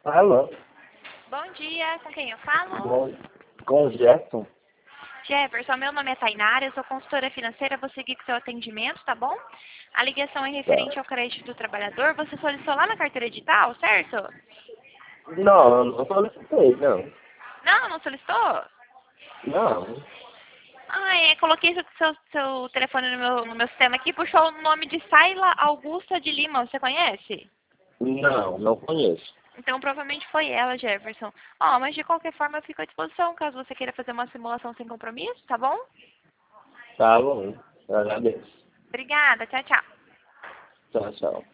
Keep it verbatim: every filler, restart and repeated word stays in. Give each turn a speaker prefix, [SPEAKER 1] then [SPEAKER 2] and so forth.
[SPEAKER 1] Alô?
[SPEAKER 2] Bom dia, com quem eu falo?
[SPEAKER 1] Bom, com o Gerson?
[SPEAKER 2] Jefferson, meu nome é Tainara, eu sou consultora financeira, vou seguir com o seu atendimento, tá bom? A ligação é
[SPEAKER 1] Tá.
[SPEAKER 2] referente ao crédito do trabalhador, você solicitou lá na carteira digital, certo?
[SPEAKER 1] Não, eu não solicitei, não.
[SPEAKER 2] Não, não solicitou?
[SPEAKER 1] Não.
[SPEAKER 2] Ah, é, coloquei seu, seu, seu telefone no meu, no meu sistema aqui, puxou o nome de Saila Augusta de Lima, você conhece?
[SPEAKER 1] Não, não conheço.
[SPEAKER 2] Então provavelmente foi ela, Jefferson. Ó, mas de qualquer forma eu fico à disposição, caso você queira fazer uma simulação sem compromisso, tá bom?
[SPEAKER 1] Tá bom. Agradeço.
[SPEAKER 2] Obrigada, tchau, tchau.
[SPEAKER 1] Tchau, tchau.